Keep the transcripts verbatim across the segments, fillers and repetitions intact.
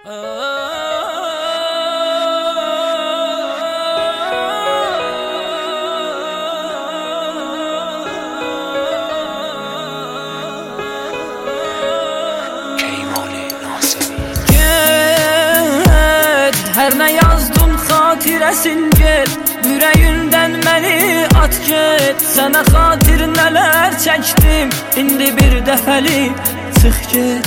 Her ne yazdın xatirəsin get, ürəyindən məni at get. Sənə xatir nələr çəkdim, indi bir dəfəli çıx get.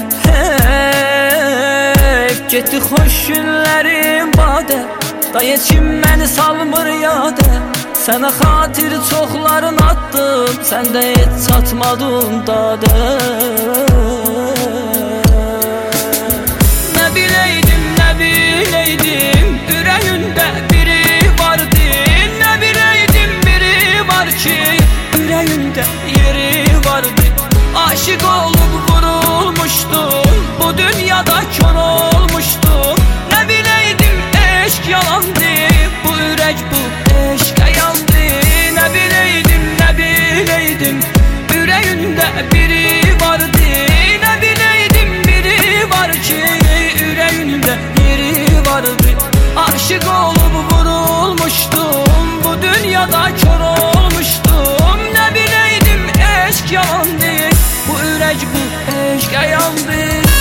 Hey, getdi xoş günlərim badə, day heç kim məni salmır yadə. Sənə xatir çoxların atdım, sən də heç çatmadın dadə. Nə biləydim, nə biləydim, ürəyində biri vardı. Nə biləydim, biri var ki, ürəyində yeri vardı. Aşık olub vurulmuşdum, bu dünyada kör olmuşdum. Nə biləydim, eşq yalandı, bu ürək bu eşqə yandı. Nə biləydim, nə biləydim, ürəyində biri vardı. Nə biləydim, biri var ki, ürəyində yeri vardı. Aşık olub vurulmuşdum, bu dünyada kör olmuşdum. Nə biləydim, eşq yalandı, bu ürək bu eşqə yandı.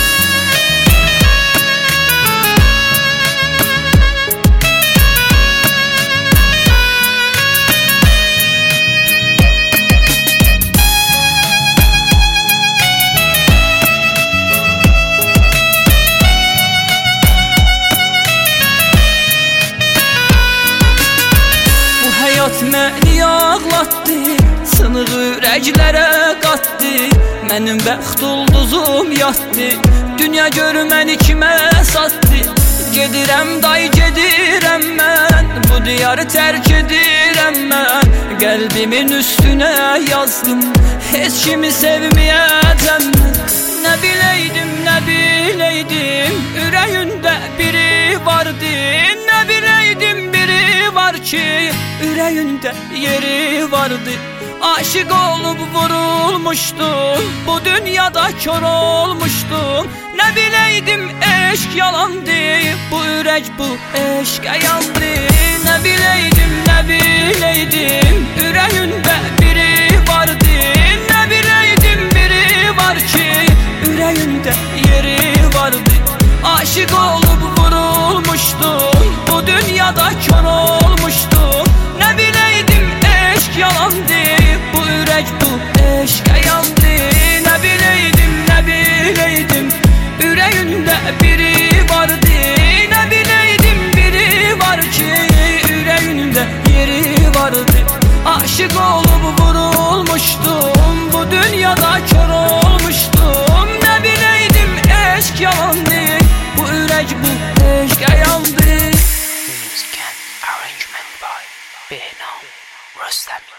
Həyat məni ağlatdı, sınıq ürəklərə qatdı. Mənim bəxt ulduzum yatdı, dünya gör məni kimə satdı. Gedirəm day gedirəm mən, bu diyarı tərk edirəm mən. Qəlbimin üstünə yazdım, heç kimi sevməyəcəm mən. Nə biləydim, nə biləydim, ürəyində biri vardı. Nə biləydim, biri var ki, ürəyində yeri vardı. Aşık olub vurulmuşdum, bu dünyada kör olmuşdum. Nə biləydim, eşq yalandı, bu ürək bu eşqə yandı. Nə biləydim, nə biləydim, ürəyində biri vardı. Nə biləydim, biri var ki, ürəyində yeri vardı. Aşık olub vurulmuşdum, bu dünyada kör olmuştum. Nə biləydim, eşq yalandı, bu ürək bu eşqə yandı. Nə biləydim, nə biləydim, ürəyində biri vardı. Nə biləydim, biri var ki, ürəyində yeri vardı. Aşık olub vurulmuşdum, bu dünyada kör olmuştum. Nə biləydim, eşq yalandı, bu ürək bu eşqə yandı. Music and arrangement by Behnam Rustam.